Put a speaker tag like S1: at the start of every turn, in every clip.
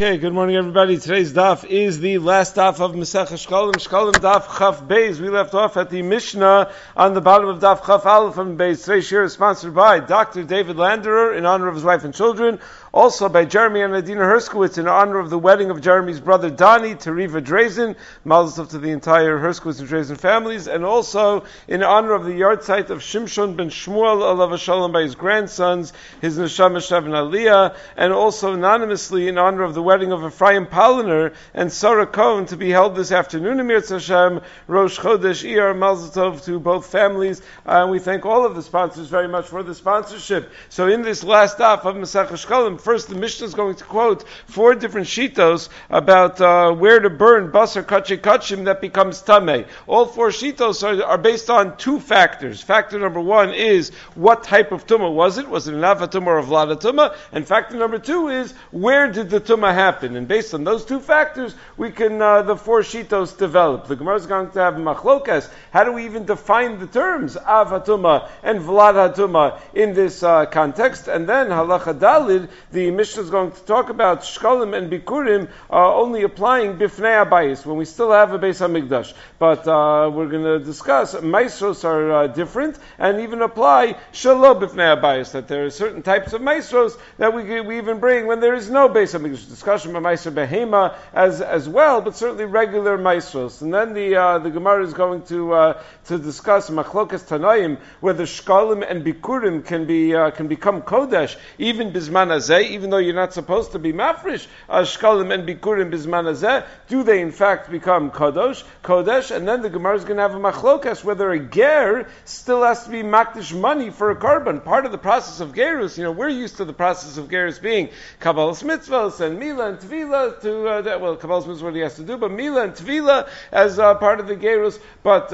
S1: Okay, good morning everybody. Today's daf is the last daf of Masechah Shkalim. Shkalim daf Chaf Beis. We left off at the Mishnah on the bottom of daf Chaf Aleph and Beis. Today's shir is sponsored by Dr. David Landerer in honor of his wife and children. Also by Jeremy and Adina Herskowitz in honor of the wedding of Jeremy's brother Donnie to Riva Drazen. Mazel tov to the entire Herskowitz and Drazen families. And also in honor of the yard site of Shimshon ben Shmuel alav shalom by his grandsons, his Neshama Shav and Aliyah. And also anonymously in honor of the wedding of Ephraim Paliner and Sarah Cohen to be held this afternoon in Mirz Hashem, Rosh Chodesh Iyar. Mazel tov to both families. And we thank all of the sponsors very much for the sponsorship. So in this last daf of Masechah Shkalim, first, the Mishnah is going to quote 4 different shitos about where to burn basar kachi kachim that becomes tameh. All 4 shitos are based on 2 factors. Factor number 1 is what type of tumah was it? Was it an ava tumah or a vlada tumah? And factor number 2 is where did the tumah happen? And based on those 2 factors, we can the 4 shitos develop. The Gemara is going to have machlokas. How do we even define the terms ava tumah and vlada tumah in this context? And then halacha dalid, the Mishnah is going to talk about shkalim and bikurim only applying bifnei abayis when we still have a Beis Hamikdash. But we're going to discuss maestros are different and even apply shelo bifnei abayis, that there are certain types of maestros that we even bring when there is no Beis Hamikdash. Discussion about meister behema as well, but certainly regular maestros. And then the Gemara is going to discuss machlokas tanaim whether shkalim and bikurim can become kodesh even bisman hazeh, even though you're not supposed to be mafresh shkalim and bikurim bisman hazeh. Do they in fact become kodesh? And then the Gemara is going to have a machlokas whether a ger still has to be makdish money for a korban. Part of the process of gerus, we're used to the process of gerus being kabbalas mitzvahs and mila and tvila kabbalas mitzvahs what he has to do, but mila and tvila as part of the gerus. But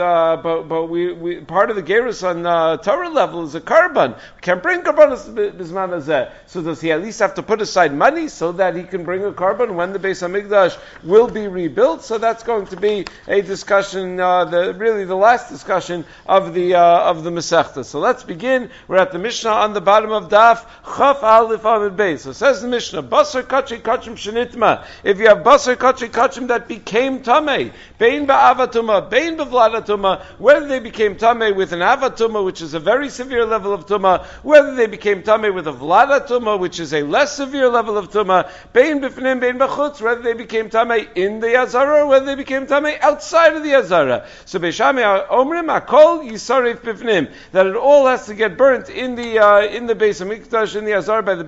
S1: we part of the gerus on Torah level is a korban. We can't bring korbanos bisman hazeh. So does he at least have to put aside money so that he can bring a korban when the Beis Hamikdash will be rebuilt? So that's going to be a discussion, the last discussion of the Masechta. So let's begin. We're at the Mishnah on the bottom of Daf Chaf Aleph Amud Beis. So says the Mishnah, Basar Kachi Kachim Shenitma. If you have Basar Kachi Kachim that became Tameh, Bein Ba'avatuma, Bein B'vladatuma, whether they became Tameh with an Avatuma, which is a very severe level of Tumah, whether they became Tameh with a Vladatuma, which is a less severe level of Tumah, Bein B'fnim, Bein B'chutz, whether they became Tameh in the Yazara, or whether they became Tameh outside of the Yazara. So Beishami Omrim, Akol Yisarif B'fnim, that it all has to get burnt in the Beis Hamikdash, in the Yazara, by the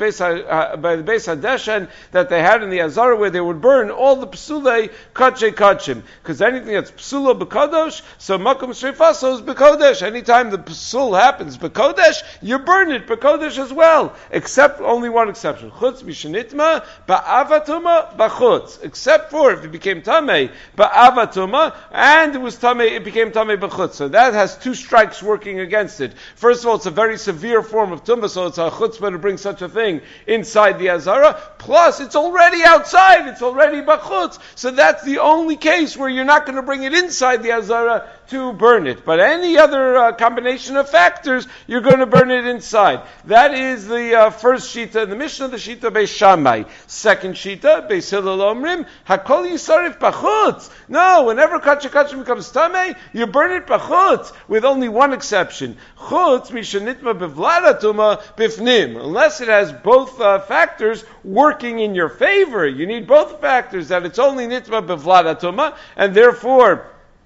S1: Beis Hadeshen that they had in the Yazara, where they would burn all the Psulei Kachei Kachim. Because anything that's Psulo B'kodosh, so Makom Shrifaso is B'kodesh. Anytime the Psul happens B'kodesh, you burn it B'kodesh as well. Except only one exception. Chutz Mishnitma Ba'avatuma B'chutz. Except for if it became Tameh Ba'avatuma, and it was Tameh, it became Tameh B'chutz. So that has 2 strikes working against it. First of all, it's a very severe form of Tumah, so it's a chutzpah to bring such a thing inside the Azara. Plus, it's already outside. It's already B'chutz. So that's the only case where you're not going to bring it inside the Azara to burn it. But any other combination of factors, you're going to burn it inside. That is the first shita in the Mishnah, the shita Beis Shammai. Second shita, Beis Hillel Omrim, Hakol Yisarif B'chutz. No, whenever Kachim becomes Tameh, you burn it B'chutz, with only one exception. Chutz Mishanitma B'vladatuma B'fnim. Unless it has both factors working in your favor. You need both factors, that it's only Nitma B'vladatuma, and therefore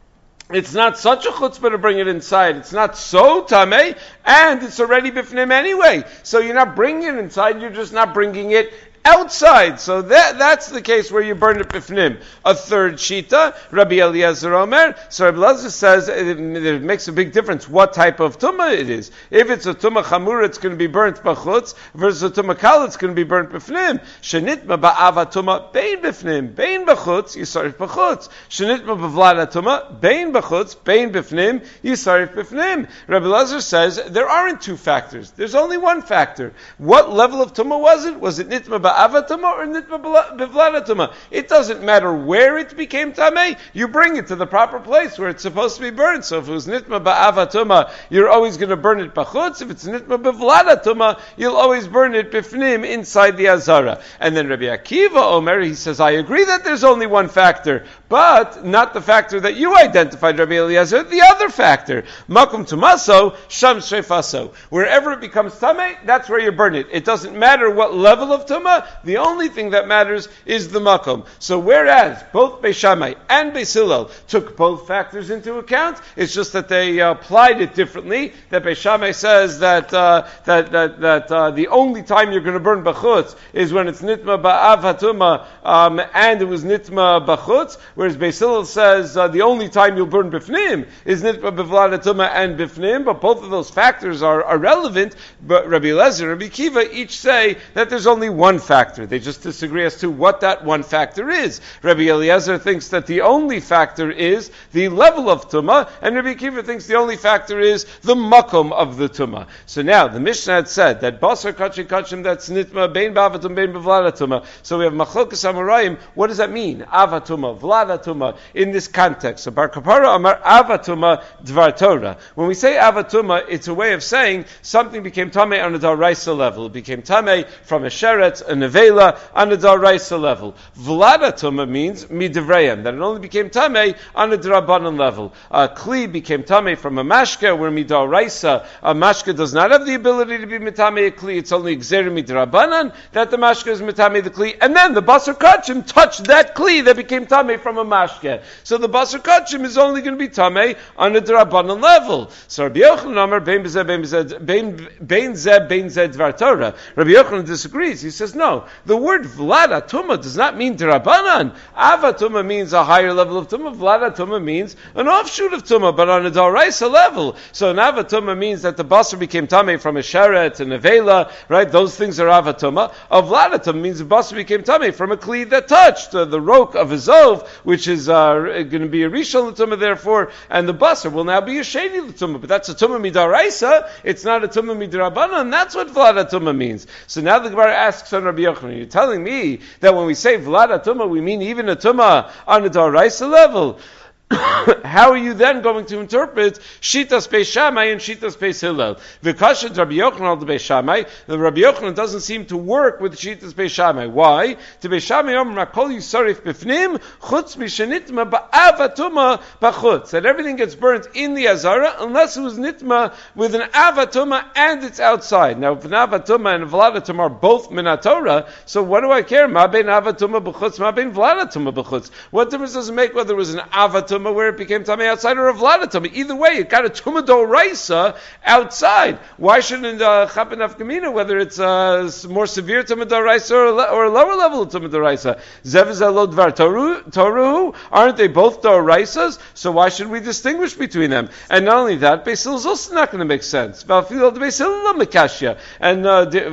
S1: it's not such a chutzpah to bring it inside. It's not so tameh, and it's already bifnim anyway. So you're not bringing it inside, you're just not bringing it outside. So that's the case where you burn it bifnim. A third shita, Rabbi Eliezer Omer. So Rabbi Eliezer says it makes a big difference what type of tumah it is. If it's a tumah chamura, it's going to be burnt b'chutz, versus a tumah kal, it's going to be burnt bifnim. Shenitma ba'ava tumah bein bifnim, bein b'chutz, yisarif b'chutz. Shenitma b'vlada tumah bein b'chutz, bein bifnim, yisarif bifnim. Rabbi Eliezer says there aren't 2 factors. There's only one factor. What level of tumah was it? Was it nitma ba'avatuma or nitma bevladatuma. It doesn't matter where it became tamei, you bring it to the proper place where it's supposed to be burned. So if it was nitma ba'avatuma, you're always going to burn it b'chutz. If it's nitma bevladatuma, you'll always burn it b'fnim, inside the azara. And then Rabbi Akiva Omer, he says, I agree that there's only one factor, but not the factor that you identified, Rabbi Eliezer, the other factor. Makom tumaso, sham shrefaso. Wherever it becomes tamei, that's where you burn it. It doesn't matter what level of tumah, the only thing that matters is the makom. So whereas both Beis Shammai and Beis Hillel took both factors into account, it's just that they applied it differently. That Beis Shammai says that the only time you're going to burn b'chutz is when it's nitma ba'av hatuma, and it was nitma b'chutz, whereas Beis Hillel says the only time you'll burn b'fnim is nitma b'vlad hatuma and b'fnim, but both of those factors are relevant. But Rabbi Eliezer and Rabbi Kiva each say that there's only one factor. They just disagree as to what that one factor is. Rabbi Eliezer thinks that the only factor is the level of tumah, and Rabbi Kiva thinks the only factor is the makom of the tumah. So now the Mishnah had said that basar kachim that's nitma bein ba'avatum bein bevladatuma. So we have machlokas amarayim. What does that mean? Avatuma, vladatuma in this context. So Bar Kapara amar avatuma dvar Torah. When we say avatuma, it's a way of saying something became tamei on a daraisa level. It became tamei from a sheret, a nevela, on a daraisa level. Vladatuma means midivrayim, that it only became tamei on a drabanan level. Kli became tamei from a mashke, where midaraisa, a mashke does not have the ability to be mitamei a kli. It's only gzerim midrabanan that the mashke is mitamei the kli, and then the basar kachim touched that kli that became tamei from a mashke. So the basar kachim is only going to be tamei on a drabanan level. So Rabbi Yochanan Amar bein zeh dvar Torah. Rabbi Yochanan disagrees. He says no. The word vlada tumah does not mean drabanan. Avatuma means a higher level of tumah. Vlada tumah means an offshoot of tumah, but on a daraisa level. So an avatuma means that the basar became tamei from a sheret and a vela, right? Those things are avatuma. A vladatum means the basar became tamei from a kli that touched the roke of a zov, which is going to be a rishon l'tumah, therefore, and the basar will now be a sheni l'tumah. But that's a tumah midaraisa. It's not a tumah midrabana, and that's what vladatuma means. So now the Gemara asks on Rabbi Yochanan, you're telling me that when we say vladatuma, we mean even a tumah on a daraisa level? How are you then going to interpret Shitas Beis Shammai and Shitas Beis Hillel? V'kashet Rabbi Yochanan al Beis Shammai. The Rabbi Yochanan doesn't seem to work with Shitas Beis Shammai. Why? To Beis Shammai Omer Rakol Yisarif Bifnim Chutz Mishenitma Ba'avatuma B'chutz. That everything gets burnt in the Azara unless it was nitma with an avatuma and it's outside. Now, if an avatuma and a vladatuma are both minatora, so what do I care? Ma bein avatuma b'chutz, ma bein vladatuma b'chutz. What difference does it make whether it was an avatuma where it became tamei outside or a vladatuma? Either way, it got a tumah doraisa outside. Why shouldn't chapen afkamina, whether it's more severe tumah doraisa or a lower level of tumah doraisa? Zev zelo dvar toruhu, aren't they both doraisas? So why should we distinguish between them? And not only that, Beis Hillel is also not going to make sense. V'afilo Beis Hillel mekashya, and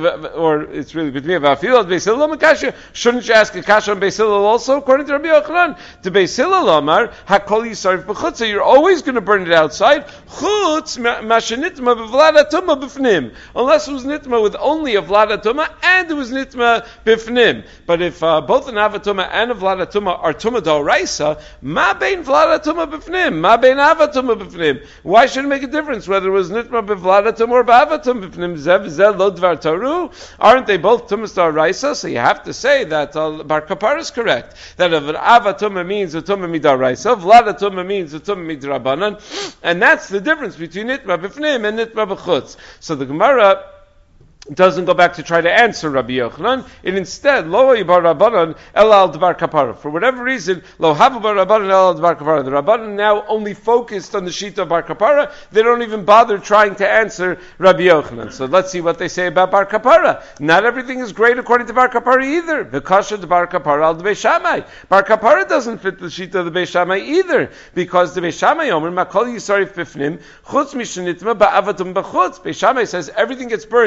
S1: or it's really between V'afilo Beis Hillel mekashya. Shouldn't you ask a kasha on Beis Hillel also, according to Rabbi Yochanan? To Beis Hillel Amar hakol yisarif b'chutz. So you're always going to burn it outside. Chutz mashenitma b'vladatuma b'fnim, unless it was nitma with only a vladatuma and it was nitma b'fnim. But if both an avatuma and a vladatuma are tuma d'oraisa, ma bein vladatuma b'fnim, ma bein avatuma b'fnim. Why should it make a difference whether it was nitma b'vladatum or b'avatum b'fnim? Zev zeh lo dvar toru. Aren't they both tumas d'oraisa? So you have to say that Bar Kapara is correct. That if an avatuma means a tuma mid'oraisa, vladatuma means a tuma midrabanan, and that's the difference between nitma b'fnim and nitma b'chutz. So the Gemara doesn't go back to try to answer Rabbi Yochanan. It instead, lo yibar Rabbanan el al dvar kapara. For whatever reason, lo havu bar Rabbanan el al dvar kapara. The Rabbanan now only focused on the shita of bar kapara. They don't even bother trying to answer Rabbi Yochanan. So let's see what they say about bar kapara. Not everything is great according to bar kapara either. V'kasha de bar kapara al de Beis Shammai. Bar kapara doesn't fit the shita of the Beis Shammai either, because the Beis Shammai omer makol yisarif bifnim chutz mishenitma ba'avatum b'chutz. Beis Shammai says everything gets burnt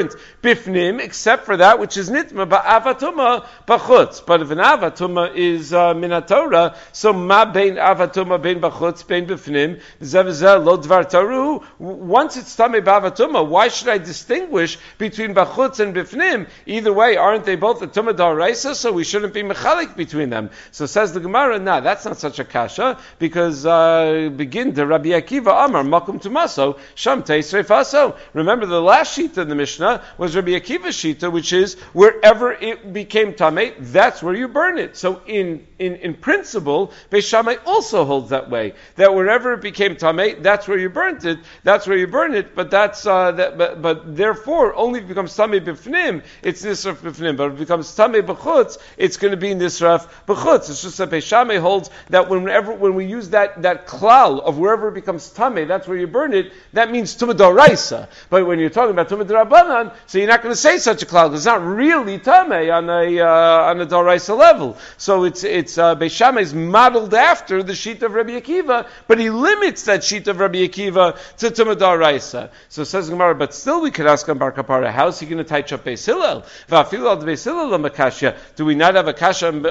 S1: bifnim, except for that which is nitma ba'avatuma b'chutz. But if an avatuma is minatora, so ma bein avatuma bein b'chutz bein bifnim zev lo dvar taru. Once it's tamei ba'avatuma, why should I distinguish between b'chutz and bifnim? Either way, aren't they both a tumah d'oraisa? So we shouldn't be mechalik between them. So says the Gemara, nah, that's not such a kasha, because begin to Rabbi Akiva Amar makum tumaso sham teisrei faso. Remember, the last sheet in the Mishnah was Rabbi Akiva's shita, which is wherever it became tamei, that's where you burn it. So in principle, Beis Shammai also holds that way, that wherever it became tamei, that's where you burnt it. That's where you burn it. But that's but therefore, only if it becomes tamei b'fnim, it's nisraf b'fnim. But if it becomes tamei b'chutz, it's going to be nisraf b'chutz. It's just that Beis Shammai holds that when we use that klal of wherever it becomes tamei, that's where you burn it. That means tumah d'oraisa. But when you're talking about tumah d'rabanan, so you're not going to say such a klal. It's not really tamei on a d'oraisa level. So it's Beis Shammai is modeled after the sheet of Rabbi Akiva, but he limits that sheet of Rabbi Akiva to tumah d'oraisa. So says Gemara, but still we could ask on Bar Kapara, how is he going to touch up Beis Hillel? V'afilu al Beis Hillel l'makashya. Do we not have a kasha on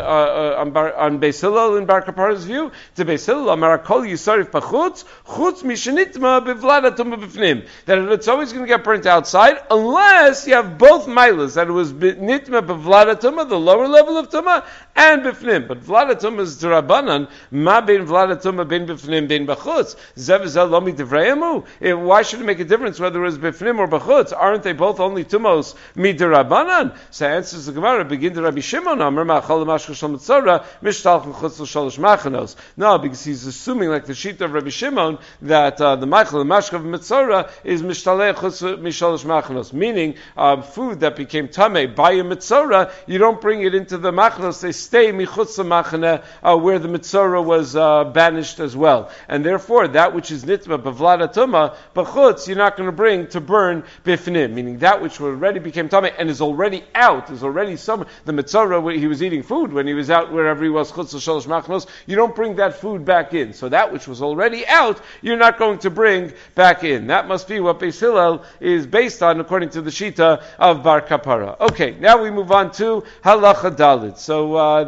S1: Beis Hillel in Bar Kapara's view? To Beis Hillel, amar kol yisarif b'chutz, chutz mishenitma b'vlada tumah b'fnim. That it's always going to get burnt outside, unless you have both milas, that it was nitma b'vlada tumah, the lower level of tumah, and b'fnim. But vlada tumah is d'rabanan, ma bein vlada tumah bein b'fnim bein b'chutz. Zev zel lo midivrayemu. Why should it make a difference whether it was b'fnim or b'chutz? Aren't they both only tumos mid'rabanan? So answers the Gemara, begin to Rabbi Shimon, amar ma'achol mashchol shel mitzora, mishtalch mechutz l'sholosh machanos. No, because he's assuming, like the sheet of Rabbi Shimon, that the ma'achol mashchol of mitzora is mishtalech chutz misholosh machanos, meaning food that became tamei by a mitzora, you don't bring it into the machanos, they stay michutz machane, where the mitzora was banished as well. And therefore, that which is nitma b'vlada tumah, b'chutz, you're not going to bring to burn bifnim, meaning that which already became tamei and is already out, is already some, the mitzora, where he was eating food when he was out wherever he was, chutz l'sholosh machanos, you don't bring that food back in. So that which was already out, you're not going to bring back in. That must be what Beis Hillel is based on, according to the shita of Bar Kapara. Okay, now we move on to halacha dalit. So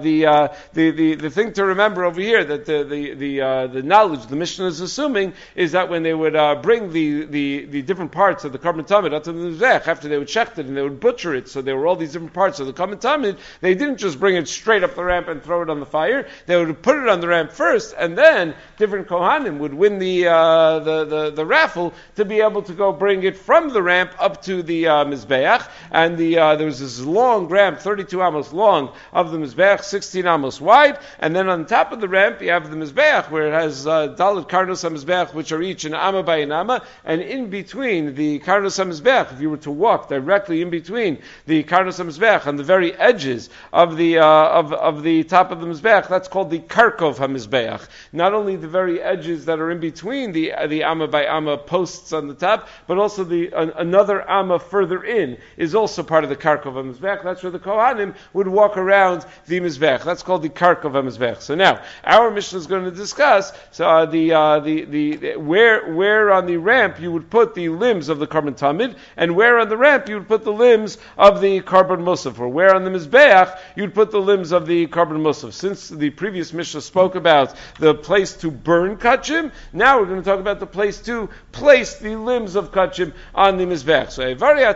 S1: the thing to remember over here, that the knowledge the Mishnah is assuming, is that when they would bring the different parts of the carbon tamid up to the mizbech, after they would shecht it and they would butcher it, so there were all these different parts of the carbon tamid, they didn't just bring it straight up the ramp and throw it on the fire. They would put it on the ramp first, and then different kohanim would win the raffle to be able to go bring it from the ramp up to the mizbeach. And there was this long ramp, 32 amos long, of the mizbeach, 16 amos wide, and then on top of the ramp you have the mizbeach, where it has dalit karnos hamizbeach, which are each an amma by an amma, and in between the karnos hamizbeach, if you were to walk directly in between the karnos hamizbeach on the very edges of the top of the mizbeach, that's called the karkov hamizbeach. Not only the very edges that are in between the amma by amma posts on the top, but also another amma further in is also part of the karkov hamizbeach. That's where the kohanim would walk around the mizbeach. That's called the karkov hamizbeach. So now our Mishnah is going to discuss where on the ramp you would put the limbs of the carbon tamid, and where on the ramp you would put the limbs of the carbon musaf, or where on the mizbeach you'd put the limbs of the carbon musaf. Since the previous Mishnah spoke about the place to burn kachim, now we're going to talk about the place to place the limbs of kachim on the mizbeach. So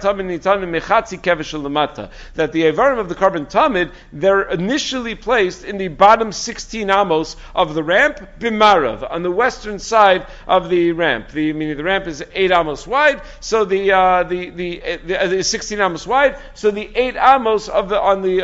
S1: that the avarim of the carbon tamid, they're initially placed in the bottom 16 amos of the ramp, bimarav, on the western side of the ramp. Meaning the ramp is 8 amos wide, so the 16 amos wide, so the 8 amos of the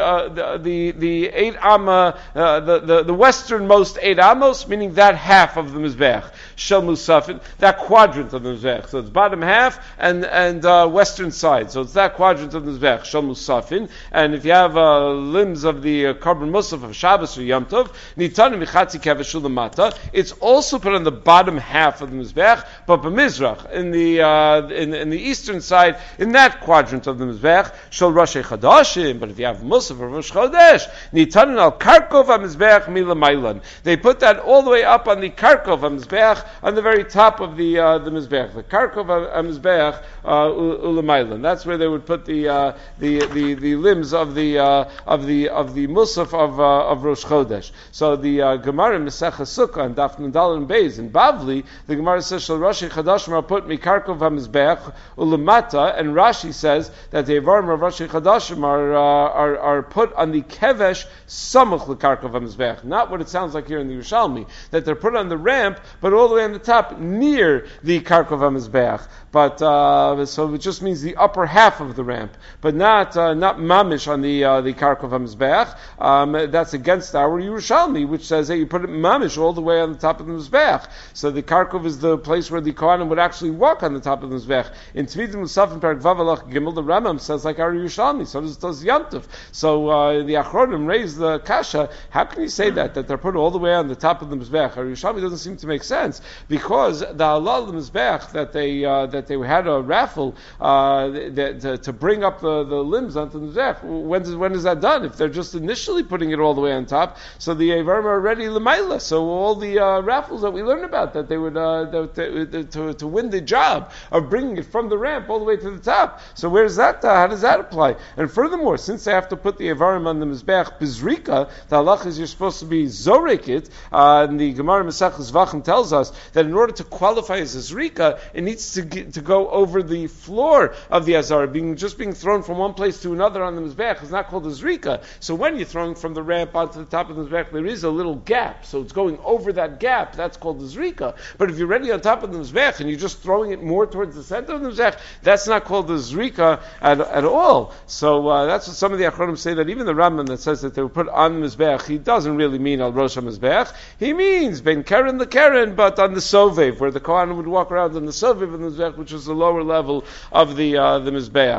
S1: 8 amma, the westernmost 8 amos, meaning that half of the mizbeach, shel musafin, that quadrant of the mizbeach. So it's bottom half and western side. So it's that quadrant of the mizbeach, shel musafin. And if you have limbs of the carbon musaf of Shabbos or Yom Tov, nitanim michatzi kevesh ulamata, it's also put on the bottom half of the mizbeach, but b'mizrach, in the eastern side, in that quadrant of the mizbeach, shel Rosh Chodashim. But if you have musaf or Rosh Chodesh, nitanim al karkov hamizbeach milamaylan, they put that all the way up on the karkov hamizbeach, on the very top of the mizbeach, the karkov mizbeach ulemaylan. That's where they would put the limbs of the musaf of Rosh Chodesh. So the Gemara Mesechah Sukkah and Daf Nudal and Beis in Bavli, the Gemara says Shal Rashi Chadashim are put mikarkov hamizbeach ulemata, and Rashi says that the Evarim of Rashi Chadashim are put on the kevesh samuch lekarkov hamizbeach, not what it sounds like here in the Yerushalmi, that they're put on the ramp, but all the way on the top near the karkov hamizbeach. But so it just means the upper half of the ramp, but not mamish on the karkov hamizbeach. That's against our Yerushalmi, which says that you put it mamish all the way on the top of the mizbeach. So the karkov is the place where the kohanim would actually walk on the top of the mizbeach. In Tzvidim Musaf and Perek Vav Alach Gimel, the Rambam says like our Yerushalmi. So does Yantiv. So the Achronim raised the kasha. How can you say that they're put all the way on the top of the mizbeach? Our Yerushalmi doesn't seem to make sense, because the halal mizbeach that they had a raffle to bring up the limbs onto the mizbeach. When is that done? If they're just initially putting it all the way on top, so the Eivarim are already lemaila. So all the raffles that we learned about, that they would to win the job of bringing it from the ramp all the way to the top. So where's that? How does that apply? And furthermore, since they have to put the Eivarim on the mizbeach bizrika, the halach is you're supposed to be zorek it. And the Gemara Mesechus Zvachim tells us that in order to qualify as a zrika, it needs to go over the floor of the azar. Being thrown from one place to another on the mizbeach is not called a zrika. So when you're throwing from the ramp onto the top of the mizbeach, there is a little gap. So it's going over that gap. That's called the zrika. But if you're already on top of the mizbeach and you're just throwing it more towards the center of the mizbeach, that's not called the zrika at all. So that's what some of the achronim say, that even the Rambam that says that they were put on the mizbeach, he doesn't really mean al rosh mizbeach. He means ben keren the keren, but on the sovev, where the kohen would walk around on the sovev of the mizbeach, which is the lower level of the mizbeach.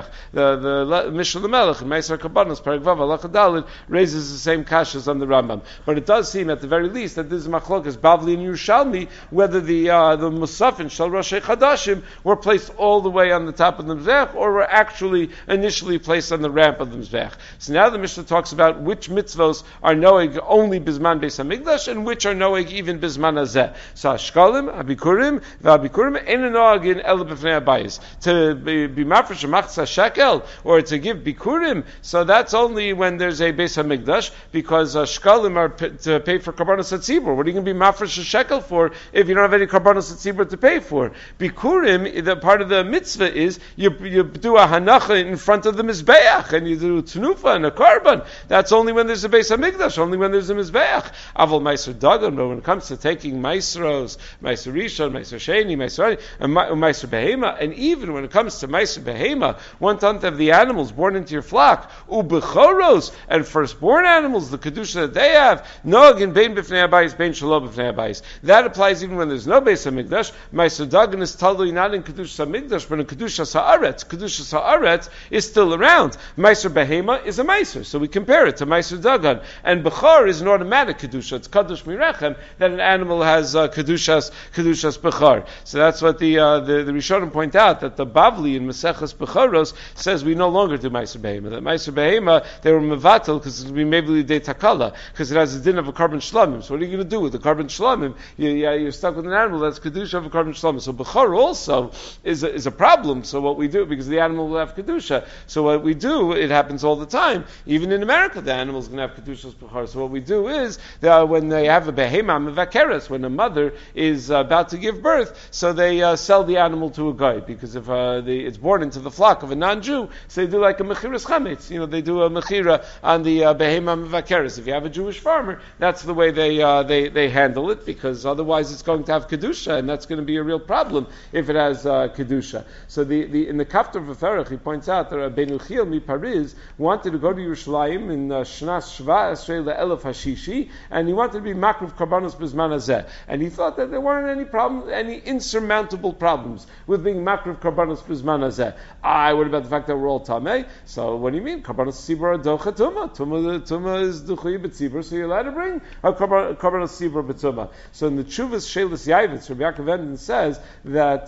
S1: The Mishnah Melech in Meiser Kabbanos Perek Vav Alach Daled raises the same kashas on the Rambam. But it does seem, at the very least, that this is machlokas Bavli and Yerushalmi, whether the Musafin Shal Roshei Chadashim were placed all the way on the top of the mizbeach, or were actually initially placed on the ramp of the mizbeach. So now the Mishnah talks about which mitzvos are noeg only bisman Beis Hamikdash and which are noeg even bisman hazeh. So Hashkalim, Abikurim, V'Abikurim ein noegin el b'fnei habayis. To be mafresh a machzah shekel, or to give bikurim, so that's only when there's a Beis Hamikdash, because shkalim are to pay for karbanos hatzibur. What are you going to be mafresh a shekel for if you don't have any karbanos hatzibur to pay for? Bikurim, the part of the mitzvah is you do a hanacha in front of the mizbeach, and you do tenufa and a karban. That's only when there's a Beis Hamikdash, only when there's a mizbeach. Aval meiser dagan, but when it comes to taking meisros, meiser rishon, meiser sheni, meiser ani, and meiser behema, and even when it comes to meiser behema, 1/10 of the animals born into your flock, ubechoros, and firstborn animals, the kedusha that they have, noagin bein b'fnei habayis, bein shalom b'fnei habayis. That applies even when there's no Beis Hamikdash. Meiser dagan is totally not in kedusha hamikdash, but in kedusha haaretz. Kedusha haaretz is still around. Meiser behema is a meiser, so we compare it to meiser dagan. And bechor is an automatic kedusha. It's kadosh mirechem that an animal has kedushas bechor. So that's what the Rishonim point out, that the Bavli in Maseches Bechoros says we no longer do Meiser Behema. That Meiser Behema, they were mevatel because it would be maybe day takala, because it has a din of a carbon shlamim. So what are you going to do with the carbon shlamim? You're stuck with an animal that's kedusha of a carbon shlamim. So Bechor also is a problem. So what we do, because the animal will have kedusha, so what we do, it happens all the time. Even in America, the animal's going to have kedushas Bechor. So what we do is that when they have a behema mevakeres, when a mother is about to give birth, so they sell the animal to a guy, because if it's born into the flock of a non-Jew, so they do like a mechiras chametz. They do a mechira on the behema mevakeres. If you have a Jewish farmer, that's the way they handle it, because otherwise it's going to have kedusha, and that's going to be a real problem if it has kedusha. So in the Kaftar V'Ferach, he points out that Rabbeinu Chiel mi Paris wanted to go to Yerushalayim in Shnas Shva Esrei le'elef Hashishi, and he wanted to be makriv karbanos b'zman hazeh, and he thought that there weren't any insurmountable problems with being makriv karbanos b'zman hazeh. What about the fact that we're all tamei? So what do you mean? Karbanos tzibur are docha tuma. Tuma is duchui b'tzibur, so you're allowed to bring a karbanos tzibur b'tuma. So in the Tshuvas Shelis Yavitz, Rabbi Yaakov Enden says that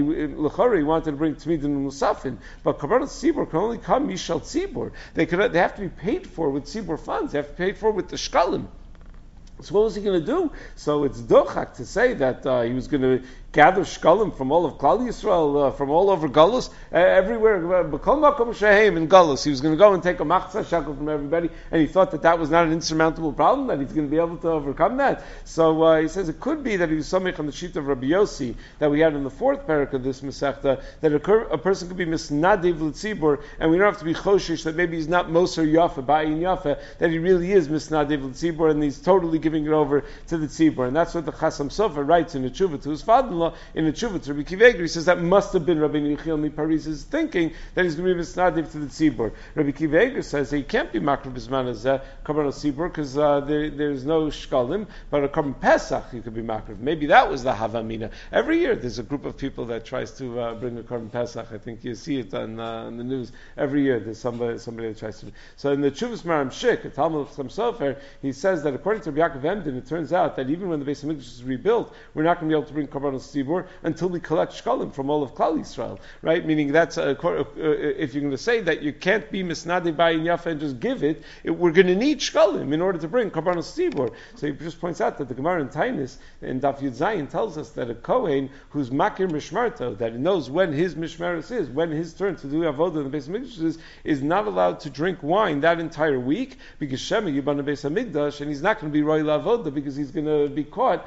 S1: he wanted to bring Tmidin and Musafin, but karbanos tzibur can only come mishal tzibur. They have to be paid for with tzibur funds. They have to be paid for with the shkalim. So what was he going to do? So it's dochak to say that he was going to gather shkalim from all of Klal Yisrael, from all over Galus, everywhere, b'kol makom shehem in Galus. He was going to go and take a machzah shekel from everybody, and he thought that was not an insurmountable problem, that he's going to be able to overcome that. So he says it could be that he was something on the sheet of Rabbi Yossi that we had in the fourth parak of this Masechta, that a person could be misnadiv l'tzibur, and we don't have to be choshish that maybe he's not moser yafa, ba'in yafa, that he really is misnadiv l'tzibur, and he's totally giving it over to the tzibur. And that's what the Chasam Sofer writes in the tshuva to his father-in-law, in the tshuva to Rabbi Akiva Eiger. He says that must have been Rabbi Yechiel Mipariz's thinking that he's going to be misnadiv to the tzibur. Rabbi Akiva Eiger says that he can't be makriv bisman as karban tzibur because there's no shkalim, but a karban pesach he could be makriv. Maybe that was the havamina. Every year there's a group of people that tries to bring a karban pesach. I think you see it on the news every year. There's somebody that tries to. So in the Tshuvas Maram Shik, a Talmud of Chasam Sofer, he says that according to Rabbi Yaakov Emden, it turns out that even when the Beis Hamikdash is rebuilt, we're not going to be able to bring karban tzibur until we collect shkalim from all of Klal Yisrael, right? Meaning that's if you're going to say that you can't be misnadiv ba'in yafa and just give it, we're going to need shkalim in order to bring karban tzibur. So he just points out that the Gemara in Tainis in Daf Yud Zayin tells us that a kohen who's makir mishmarto, that knows when his mishmeres is, when his turn to do avodah in the Beis Hamikdash is not allowed to drink wine that entire week because Shema Yiban Beis Hamikdash, and he's not going to be roy lavodah because he's going to be caught,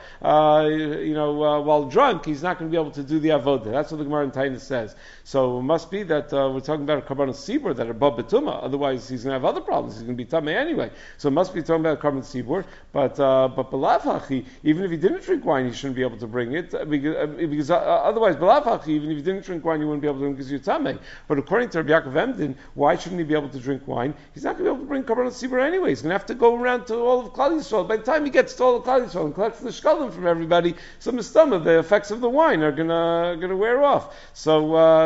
S1: while drunk. He's not going to be able to do the avodah. That's what the Gemara in Tainis says. So it must be that we're talking about a karban tzibur that are bab betuma. Otherwise, he's going to have other problems. He's going to be tamei anyway. So it must be talking about a karban tzibur. But b'lav hachi, even if he didn't drink wine, he shouldn't be able to bring it because otherwise, b'lav hachi, even if he didn't drink wine, you wouldn't be able to bring it because you're tamei. But according to Rabbi Yaakov Emden, why shouldn't he be able to drink wine? He's not going to be able to bring karban tzibur anyway. He's going to have to go around to all of Klal Yisrael. By the time he gets to all of Klal Yisrael and collects the shkalim from everybody, so mistama, the effects of the wine are gonna wear off. So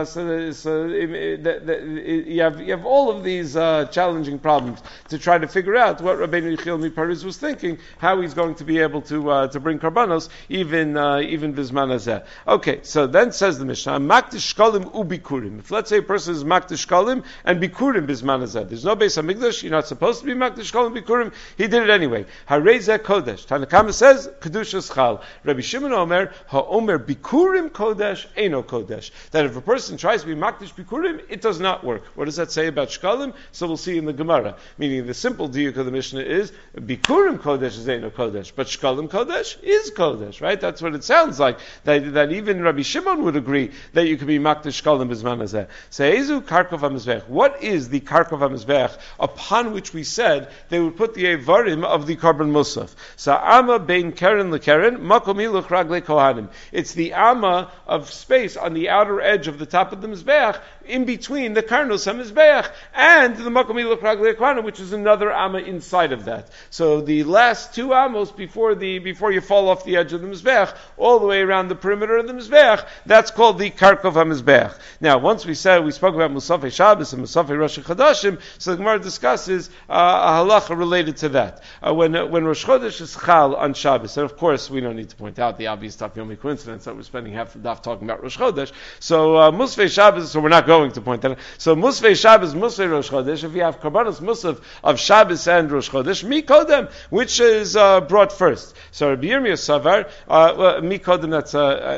S1: you have all of these challenging problems to try to figure out what Rabbeinu Yechiel Mipariz was thinking, how he's going to be able to bring karbanos even bisman hazeh. Okay, so then says the Mishnah, makdish shkalim ubikurim. If let's say a person is makdish shkalim and bikurim bisman hazeh, there's no Beis Hamikdash, you're not supposed to be makdish shkalim bikurim. He did it anyway. Harei zeh kodesh. Tanakama says kedushas chal. Rabbi Shimon Omer ha'omer bikurim kodesh eino kodesh. That if a person tries to be makdish bikurim, it does not work. What does that say about shkalim? So we'll see in the Gemara. Meaning the simple diuk of the Mishnah is bikurim kodesh is eino kodesh, but shkalim kodesh is kodesh, right? That's what it sounds like. That even Rabbi Shimon would agree that you could be makdish shkalim bisman hazeh. Se'ezu karkov hamizbech. What is the karkov hamizbech upon which we said they would put the evarim of the karban musaf? Sa'ama bein keren lekeren makom hiluch raglei kohanim. It's the amma of space on the outer edge of the top of the mizbeach, in between the karnos hamizbeach and the makom hiluch raglei kohanim, which is another amma inside of that. So the last two amos before you fall off the edge of the mizbeach, all the way around the perimeter of the mizbeach, that's called the karkov hamizbeach. Now, once we spoke about Musafei Shabbos and Musafei Rosh Chodashim, so the Gemara discusses a halacha related to that. When Rosh Chodesh is chal on Shabbos, and of course we don't need to point out the obvious Daf Yomi coincidence that we're spending half the daf talking about Rosh Chodesh. So Musafei Shabbos, so we're not going to point that out. So Musafei Shabbos, Musafei Rosh Chodesh, if you have Karbanos Musaf of Shabbos and Rosh Chodesh, Mi Kodem, which is brought first. So Rabbi Yirmiyah Savar, Mi Kodem, that's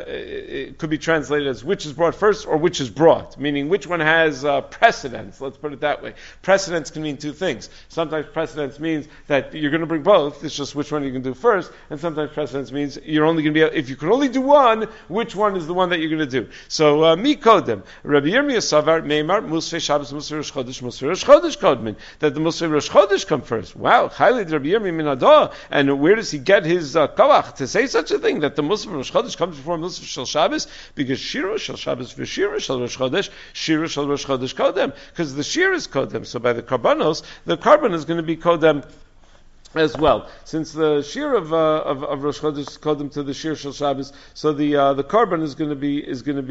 S1: it could be translated as which is brought first or which is brought, meaning which one has precedence. Let's put it that way. Precedence can mean two things. Sometimes precedence means that you're going to bring both. It's just which one you can do first. And sometimes precedence means you're only going to be if you can only do one, which one is the one that you're going to do. So mi kodem. Rabbi Yirmiyah Savar Meimar Musafei Shabbos Musafei Rosh Chodesh Musafei Rosh Chodesh Kodmin, that the Musafei Rosh Chodesh come first. Wow, Chaylid Rabbi Yirmiyah Minadah. And where does he get his kawach to say such a thing that the Musafei Rosh Chodesh comes before Musafei Shel Shabbos? Because Shira Shel Shabbos v'Shira Shel Rosh Chodesh, Shira Shel Rosh Chodesh Kodem, because the Shir is Kodem. So by the Karbanos, the Karban is going to be Kodem as well. Since the shir of Rosh Chodesh is kodem to the shir shel Shabbos, so the karban is going to be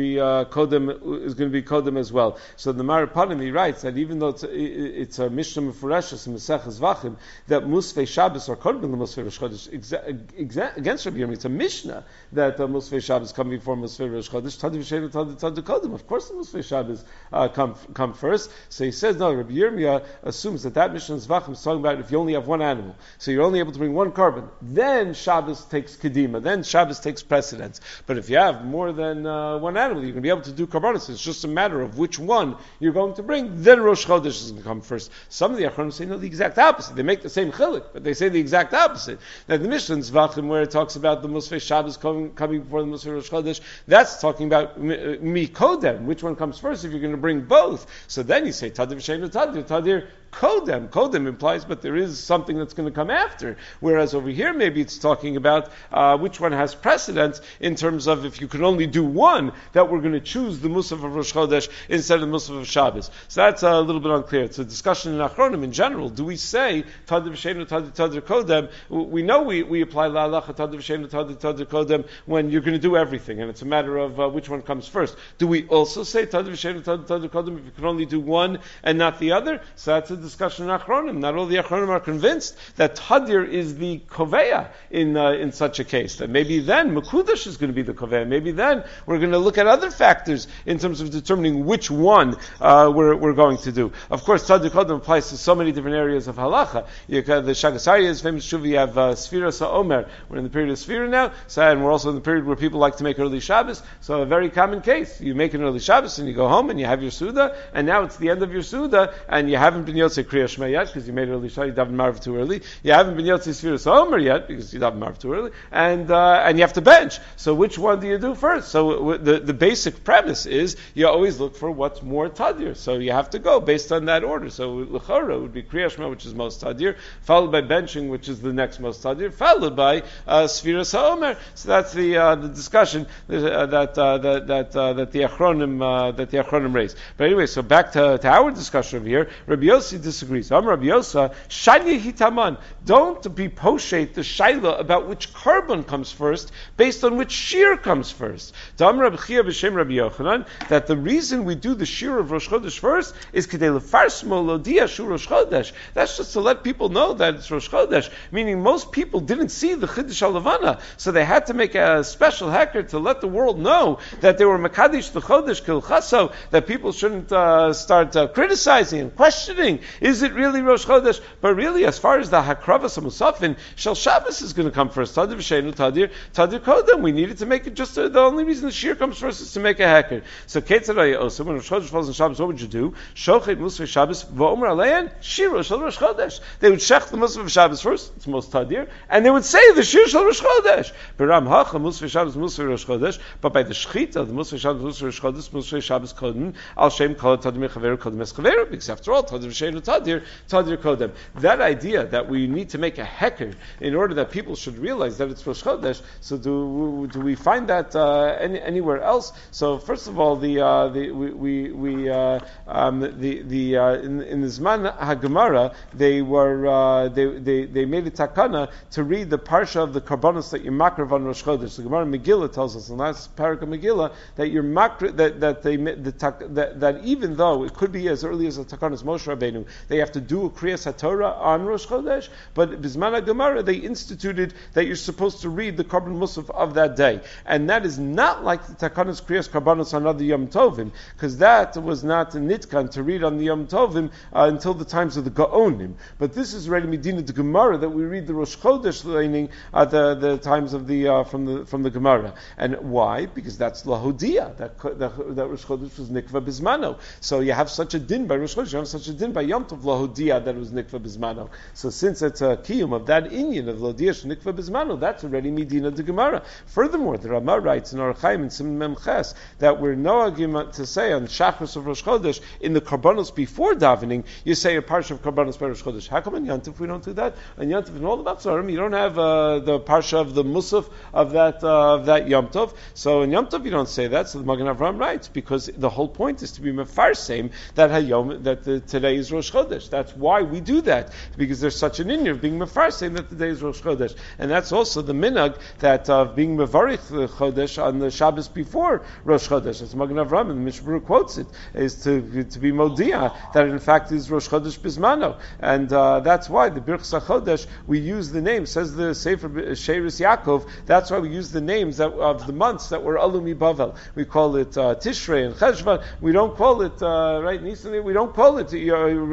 S1: kodem as well. So the Marapanim, he writes that even though it's a Mishnah Mefureshes in Maseches Vachim that Musafei Shabbos are kodem the Musafei Rosh Chodesh against Rabbi Yirmiyah, it's a Mishnah that Musafei Shabbos come before Musafei Rosh Chodesh. Tadu v'sheinu tadu kodem. Of course, the Musafei Shabbos come first. So he says no. Rabbi Yirmiyah assumes that Mishnah Zvachim is talking about if you only have one animal. So you're only able to bring one carbon. Then Shabbos takes kedima. Then Shabbos takes precedence. But if you have more than one animal, you're going to be able to do karbanos. It's just a matter of which one you're going to bring. Then Rosh Chodesh is going to come first. Some of the Achronim say no, the exact opposite. They make the same chiluk, but they say the exact opposite. Now the Mishnah in Zvachim, where it talks about the Musfei Shabbos coming before the Musfei Rosh Chodesh, that's talking about mi kodem. Which one comes first? If you're going to bring both, so then you say tadir v'sheinu tadir kodem. Kodem implies, but there is something that's going to come after. Whereas over here, maybe it's talking about which one has precedence in terms of if you can only do one, that we're going to choose the Musaf of Rosh Chodesh instead of the Musaf of Shabbos. So that's a little bit unclear. It's a discussion in Achronim in general. Do we say tadir v'sheinu tadir kodem? We know we apply la halacha tadir v'sheinu tadir kodem when you're going to do everything, and it's a matter of which one comes first. Do we also say tadir v'sheinu tadir kodem if you can only do one and not the other? So that's a discussion in Achronim. Not all the Achronim are convinced that tadir is the koveya in such a case. That maybe then Mekudash is going to be the koveya. Maybe then we're going to look at other factors in terms of determining which one we're going to do. Of course, tadir kodem applies to so many different areas of halacha. The Shagasari is famous shuvi. You have Sfira Sa'omer. We're in the period of Sfira now, and we're also in the period where people like to make early Shabbos. So a very common case: you make an early Shabbos and you go home and you have your Suda, and now it's the end of your Suda, and you haven't been Yotzei Kriya Shema yet because you made early Shabbos, you davened Marv too early. You haven't been Yotzei Sfira Sa'omer yet because you davened Marv too early, and you have to bench. So which one do you do first? So the basic premise is you always look for what's more tadir. So you have to go based on that order. So l'chora would be Kriya Shema, which is most tadir, followed by benching, which is the next most tadir, followed by Sfira Sa'omer. So that's the discussion that the Achronim raised. But anyway, so back to our discussion over here. Rabbi Yossi disagrees. Rabbi Yossi, Shayli Hitaman. Don't be poshet the shayla about which carbon comes first, based on which shear comes first. Rabbi Chia b'shem Rabbi Yochanan, that the reason we do the shear of Rosh Chodesh first is kedei lefarsmo lodia shu Rosh Chodesh. That's just to let people know that it's Rosh Chodesh. Meaning most people didn't see the Chiddush HaLevana, so they had to make a special heker to let the world know that they were Makadish the Chodesh Kilchaso, that people shouldn't start criticizing and questioning, is it really Rosh Chodesh? But really, as far as the Hakravas HaMusafin, Shel Shabbos is going to come first. Tadir v'sheinu tadir kodem. We needed to make it just the only reason the shear comes first is to make a heker. So Ketzadai also, when Rosh Chodesh falls on Shabbos, what would you do? Shochet Musaf Shabbos v'omer alein shiro shel Rosh Chodesh. They would shech the Musaf of Shabbos first, it's most tadir, and they would say the shir shel Rosh Chodesh. Beram hacha Musaf Shabbos Musaf Rosh Chodesh, but by the shechita, the Musaf Shabbos Musaf Rosh Chodesh, Musaf Shabbos kodem al shem kol tadir mechaveru kodem es chaveru, because after all, tadir v'sheinu tadir kodem. That idea that we need to make a heker in order that people should realize that it's Rosh Chodesh. So do we find that anywhere else? So first of all, in the Zman HaGemara, they made a takana to read the parsha of the karbanos that you makrav on Rosh Chodesh. The Gemara Megillah tells us in the last parak of Megillah that you're that even though it could be as early as the takanas Moshe Rabbeinu, they have to do a Kriyas HaTorah on Rosh Chodesh, but Bizman HaGemara they instituted that you're supposed to read the Karban Musaf of that day, and that is not like the takanas Kriyas Karbanos on other Yom Tovim, because that was not a nitkan to read on the Yom Tovim until the times of the Gaonim. But this is already Medina the Gemara that we read the Rosh Chodesh learning at the times of the from the Gemara. And why? Because that's Lahodia. That Rosh Chodesh was Nikva Bismano. So you have such a din by Rosh Chodesh, you have such a din by Yom Tov Lahodia that it was Nikva Bismano. So since it's a kiyum of that inyan of Lahodia Nikva Bismano, that's already Medina the Gemara. Furthermore, the Ramah writes in Orach Chaim in Sim Mem Ches that we're noagim to say on Shachris of Rosh Chodesh in the Karbanos before davening, you say a parsha of Karbanos by Rosh Chodesh. How come in Yantif we don't do that? In Yantif and all the Batzarim, you don't have the parsha of the Musaf of that Yom Tov. So in Yom Tov you don't say that. So the Magen Avraham writes because the whole point is to be mefarsem that today is Rosh Chodesh. That's why we do that, because there's such an inyan of being mefarsem that today is Rosh Chodesh, and that's also the minhag that of being mevarich Chodesh on the Shabbos before Rosh Chodesh. As Magen Avraham and the Mishmur quotes it, is to be modia that in fact is Rosh Chodesh Bismano, and that's why the Birchas HaChodesh we use the name. Says the Sefer Sheiris Yaakov. That's why we use the names of the months that were Alumi Bavel. We call it Tishrei and Cheshvan. We don't call it right Nisan. We don't call it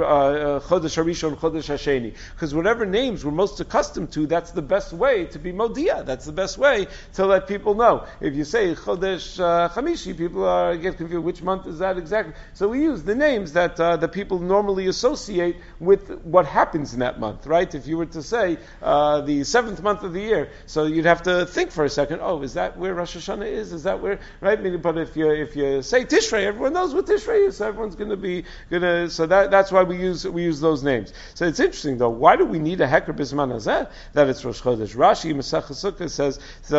S1: Harishon, Chodesh Hasheni. Because whatever names we're most accustomed to, that's the best way to be Modia. That's the best way to let people know. If you say Chodesh Chamishi, people get confused. Which month is that exactly? So we use the names that the people normally associate with what happens in that month, right? If you were to say the 7th month of the year, so you'd have to think for a second. Oh, is that where Rosh Hashanah is? Is that where? Right? But if you say Tishrei, everyone knows what Tishrei is. So everyone's going to be gonna. So that's why we use those names. So it's interesting though. Why do we need a heker bisman hazeh that it's Rosh Chodesh? Rashi Masechah Sukkah says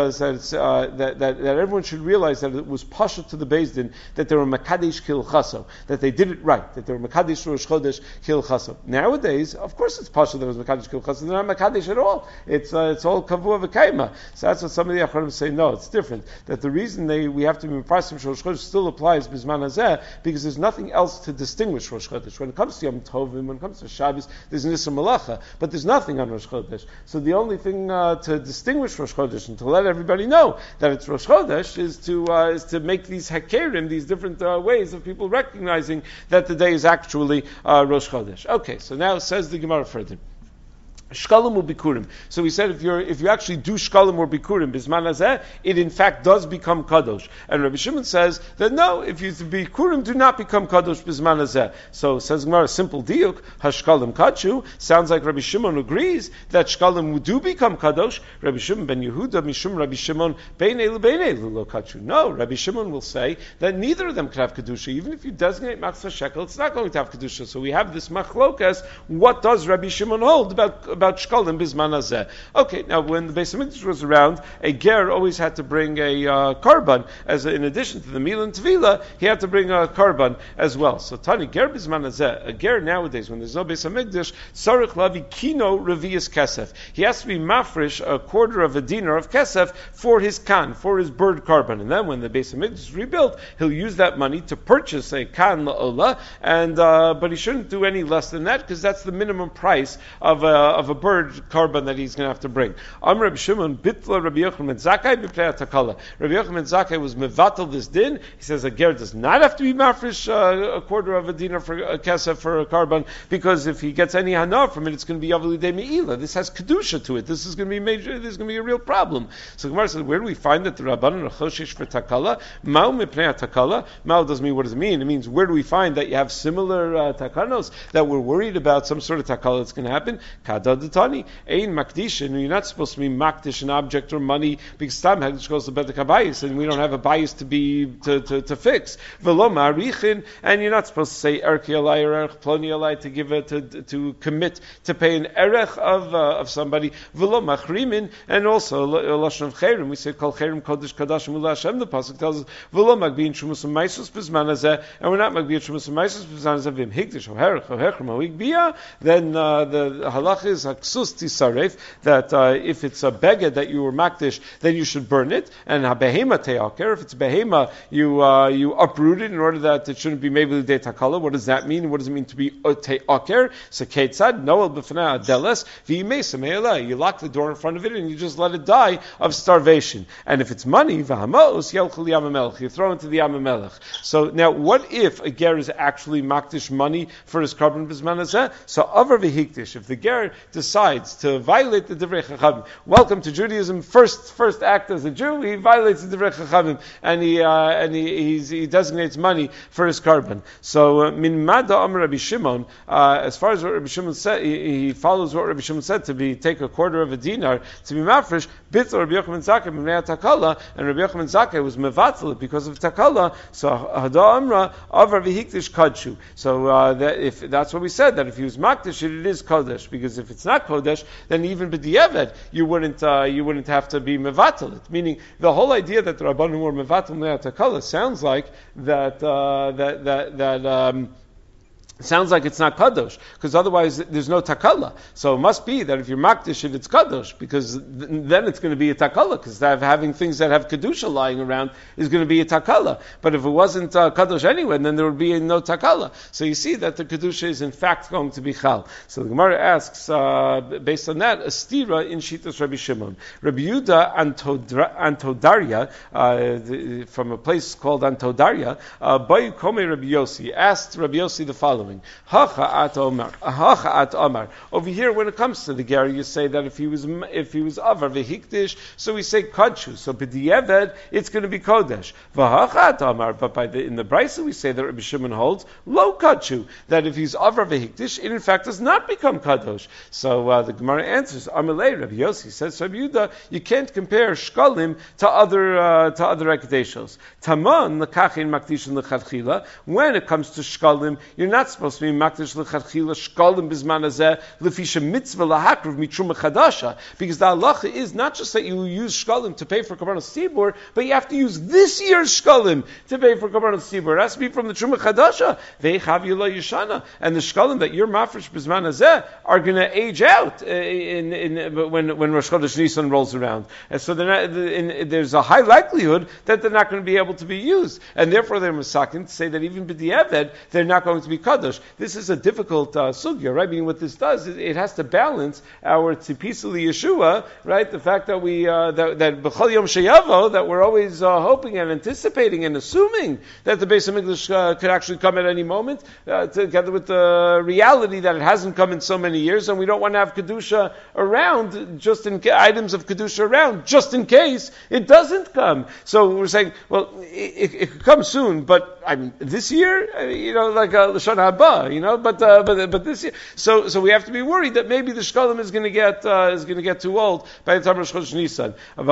S1: that everyone should realize that it was pasha to the Beis Din that they were makadesh kilchaso, that they did it right, that they were makadesh Rosh Chodesh kilchaso. Nowadays, of course, it's pasha that it was makadesh kilchaso. They're not makadesh at all. It's all kavua v'kaima. So that's what some of the Acharonim say. No, it's different. That the reason we have to be mefarsim Rosh Chodesh still applies bisman hazeh because there's nothing else to distinguish Rosh Chodesh. When it comes to Yom Tovim, when it comes to Shabbos, there's Nisr Malacha, but there's nothing on Rosh Chodesh. So the only thing to distinguish Rosh Chodesh and to let everybody know that it's Rosh Chodesh is to make these hakerim, these different ways of people recognizing that the day is actually Rosh Chodesh. Okay, so now says the Gemara further. Shkalim or bikurim. So we said if you actually do shkalim or bikurim bisman hazeh, it in fact does become kadosh. And Rabbi Shimon says that no, if you bikurim do not become kadosh bisman hazeh. So says Gemara, simple diuk hashkalim kachu. Sounds like Rabbi Shimon agrees that shkalim do become kadosh. Rabbi Shimon ben Yehuda mishum Rabbi Shimon beinei lebeinei lo kachu. No, Rabbi Shimon will say that neither of them could have kedusha. Even if you designate matzah shekel, it's not going to have kedusha. So we have this machlokas. What does Rabbi Shimon hold about shkalim bisman hazeh? Okay, now when the Beis Hamikdash was around, a ger always had to bring a karban, as in addition to the meal and tefillah, he had to bring a karban as well. So Tani ger bisman hazeh, a ger nowadays when there's no Beis Hamikdash, sarich lavi kino revius kesef. He has to be mafresh a quarter of a dinar of kesef for his kan, for his bird karban, and then when the Beis Hamikdash is rebuilt, he'll use that money to purchase a kan la'olah, and but he shouldn't do any less than that because that's the minimum price of a bird karban that he's going to have to bring. Rabbi Shimon bitla Rabbi Yochanan ben Zakkai b'pnei takala. Rabbi Yochanan ben Zakkai was mevatel this din. He says a ger does not have to be mafresh a quarter of a dinar for a kesef for a karban because if he gets any hana from it, it's going to be avli de meila. This has kedusha to it. This is going to be major. This is going to be a real problem. So Gemara says, where do we find that the rabbanon are choshesh for takala? Ma'u mipnei takala. Ma'u doesn't mean what does it mean. It means where do we find that you have similar takanos that we're worried about some sort of takala that's going to happen? Kada detani. Ein makdishin, you're not supposed to be makdish an object or money because time hagdish goes to bedek habayis, and we don't have a bias to fix. V'lo ma'arichin, and you're not supposed to say erki alai or erch ploni alai to give it to commit to pay an erech of somebody. V'lo machrimin, and also lashon of chayrim, we say kol chayrim kodesh kadash mula Hashem. The pasuk tells us v'lo magbiin shumus maisus bisman hazeh, and we're not magbiin shumus maisus bisman hazeh v'im higdish oherech ohechem oigbia. Then the halach is haksus tisaref, that if it's a beged that you were makdish, then you should burn it. And habehema te'aker, if it's behema, you uproot it in order that it shouldn't be maybe de takala. What does that mean? What does it mean to be te'aker? So ketzad noel b'fnei adeles v'yimesa me'ela. You lock the door in front of it and you just let it die of starvation. And if it's money, v'hamos yelchel yamamelech, you throw into the yamamelech. So now, what if a ger is actually makdish money for his karban b'zman hazeh? So avar v'hikdish, if the ger decides to violate the Divrei Chachamim. Welcome to Judaism. First act as a Jew, he violates the Divrei Chachamim and he designates money for his karban. So min mada amar Rabbi Shimon, as far as what Rabbi Shimon said, he follows what Rabbi Shimon said to take a quarter of a dinar to be mafresh. Bit Rabbi Yochanan Zakkai b'nei takala, and Rabbi Yochanan Zakkai was mevatel because of takala. So hada amra avar v'hikdish kadshu. So if that's what we said, that if he was makdish, it is kodesh, because if it's not kodesh, then even b'diavad you wouldn't have to be mevatel it. Meaning the whole idea that the rabbanim were mevatel b'nei takala sounds like that. Sounds like it's not kadosh, because otherwise there's no takala. So it must be that if you're makdish, if it's kadosh, because then it's going to be a takala, because having things that have kedusha lying around is going to be a takala. But if it wasn't kadosh anyway, then there would be no takala. So you see that the kedusha is in fact going to be chal. So the Gemara asks, based on that, a stira in Shitas Rabbi Shimon. Rabbi Yehuda Antodaria, from a place called Antodaria, Bayu Kome Rabbi Yossi, asked Rabbi Yossi the following. following. Hacha'at Omar. Over here, when it comes to the ger, you say that if he was avar vehikdish, so we say kadshu. So b'di'eved, it's going to be kodesh. V'hacha'at Omar. But in the Brisa, we say that Rabbi Shimon holds lo kadshu, that if he's avar vehikdish, it in fact does not become kadosh. So the Gemara answers, Amalei, Rabbi Yossi says, Rabbi Yehuda, you can't compare shkalim to other ekdeshos. Taman l'kachin makdishin l'chadchila. When it comes to shkalim, you're not supposed to be makdish l'chadchila shkalim bizman hazeh l'fisha mitzvah lahakriv mitruma chadasha, because the halacha is not just that you use shkalim to pay for korbanos tzibur, but you have to use this year's shkalim to pay for korbanos tzibur. It has to be from the truma chadasha. Ve'chav yila yishana, and the shkalim that you're mafresh bizman hazeh are going to age out when Rosh Chodesh Nisan rolls around, and so there's a high likelihood that they're not going to be able to be used, and therefore they're masakin to say that even b'di'eved they're not going to be kadosh. This is a difficult sugya, right? I mean, what this does is it has to balance our tzipisu Yeshua, right? The fact that we that b'chol yom sheyavo, that we're always hoping and anticipating and assuming that the Beis HaMikdash could actually come at any moment, together with the reality that it hasn't come in so many years, and we don't want to have kedusha around just in items of kedusha around just in case it doesn't come. So we're saying, well, it could come soon, but I mean this year, like l'shon haba, but this year. So we have to be worried that maybe the shkalim is going to get too old by the time of Rosh Chodesh Nisan. But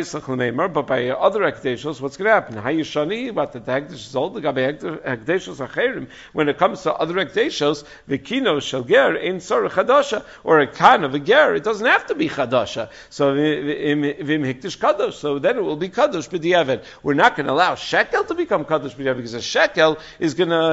S1: by other hekdeshos, what's going to happen? Hayishani, what the hekdesh is old. The hekdeshos acherim. When it comes to other hekdeshos, the kino shel ger ein tzarich chadasha, or a kan of a ger, it doesn't have to be chadasha. So vim hikdish kadosh. So then it will be kadosh b'di'eved. We're not going to allow shekel to become kadosh b'di'eved, because a shekel is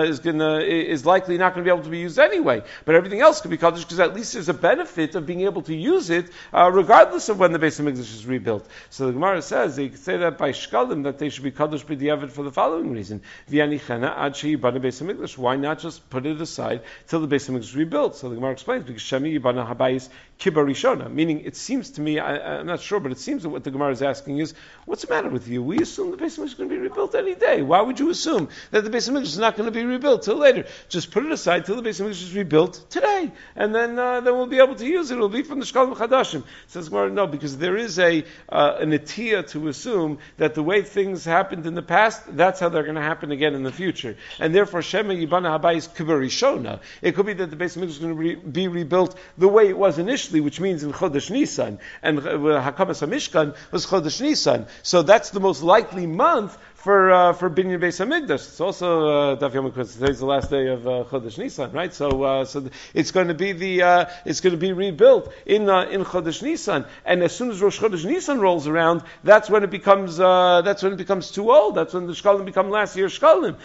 S1: likely not going to be able to be used anyway. But everything else could be kadosh, because at least there's a benefit of being able to use it regardless of when the Beis HaMikdash is rebuilt. So the Gemara says they say that by shkalim that they should be kadosh b'di'eved for the following reason: v'yanichena ad she'yibana Beis HaMikdash. Why not just put it aside till the Beis HaMikdash is rebuilt? So the Gemara explains, because shemi yibana habayis kibarishona, meaning it seems to me, I'm not sure, but it seems that what the Gemara is asking is, what's the matter with you? We assume the Beis HaMikdash is going to be rebuilt any day. Why would you assume that the Beis HaMikdash is not going to be rebuilt till later? Just put it aside till the Beis HaMikdash is rebuilt today, and then we'll be able to use it. It'll be from the Shkalim Chadashim. Says Gemara, no, because there is an atiyah to assume that the way things happened in the past, that's how they're going to happen again in the future, and therefore Shema Yibana Habayis Kibarishona. It could be that the Beis HaMikdash is going to be rebuilt the way it was initially, which means in Chodesh Nisan, and Hakamas HaMishkan was Chodesh Nisan. So that's the most likely month for Binyan Beis HaMikdash. It's also Daf Yom Kippur. Today's the last day of Chodesh Nisan, right? So it's going to be rebuilt in Chodesh Nisan, and as soon as Rosh Chodesh Nisan rolls around, that's when it becomes too old. That's when the shkalim become last year's shkalim.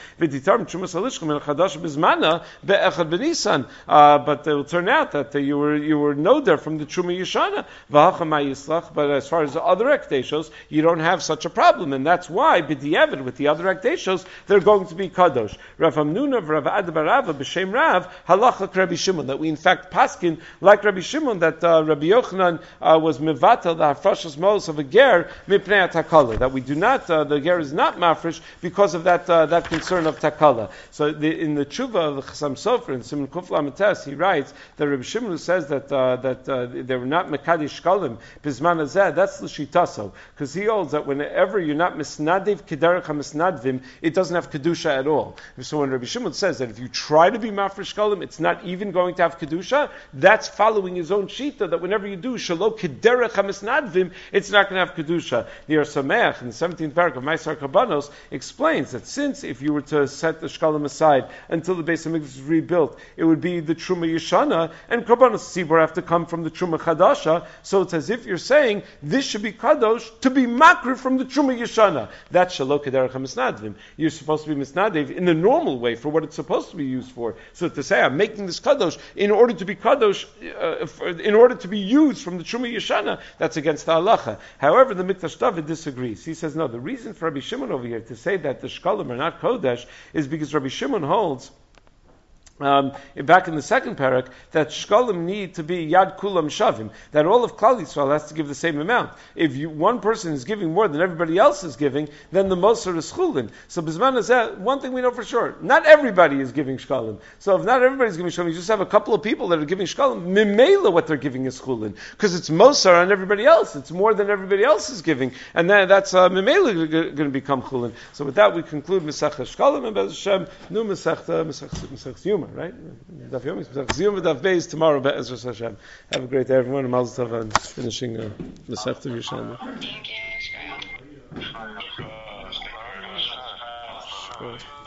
S1: But it will turn out that you were noder from the Truma Yeshana. But as far as the other ekdeshos, you don't have such a problem, and that's why b'di'eved with the other ekdeshos, they're going to be kadosh. Rav Hamnuna, Rav Ad bar Rava, b'shem Rav, halach like Rabbi Shimon, that we in fact paskin like Rabbi Shimon, that Rabbi Yochanan was mevatel the hafrashas mos of a ger mipnei takala, that we do not, the ger is not mafresh because of that concern of takala. So in the tshuva of the Chasam Sofer in Siman Kuf Lametes, he writes that Rabbi Shimon, who says that they were not mekadish shkalim bizman hazeh, that's l'shitaso, because he holds that whenever you're not misnadev kederach hamisnadvim, it doesn't have kedusha at all. So when Rabbi Shimon says that if you try to be mafresh shkalim, it's not even going to have kedusha, that's following his own shita, that whenever you do shalo kederach hamisnadvim, it's not going to have kedusha. The Or Sameach in the 17th paragraph of Maasar Kabbanos explains that since if you were to set the shkalim aside until the Beis HaMikdash is rebuilt, it would be the Truma Yeshana, and Korbanos Tzibur have to come from the Truma Chadasha, so it's as if you're saying this should be kadosh to be makriv from the Truma Yeshana. That's shalo kederach hamisnadvim. You're supposed to be misnadev in the normal way for what it's supposed to be used for. So to say I'm making this kadosh in order to be kadosh, in order to be used from the Truma Yeshana, that's against the halacha. However, the Mikdash David disagrees. He says no. The reason for Rabbi Shimon over here to say that the shkalim are not kodesh is because Rabbi Shimon holds back in the second parak, that shkalim need to be yad kulam shavim, that all of Klal Yisrael has to give the same amount. If one person is giving more than everybody else is giving, then the moser is chulin. So Bisman is that one thing we know for sure: not everybody is giving shkalim. So if not everybody is giving shkalim, you just have a couple of people that are giving shkalim. Mimela, what they're giving is chulin, because it's moser on everybody else. It's more than everybody else is giving, and that's mimela going to become chulin. So with that, we conclude Masechta Shkalim and Bez Hashem new Masechta Yuma. Right? Daf Yomi, Ziyum Daf Beis tomorrow. Be'ezras Hashem. Have a great day, everyone. And Mazel Tov on finishing the Masechta Yerushalmi. Sure.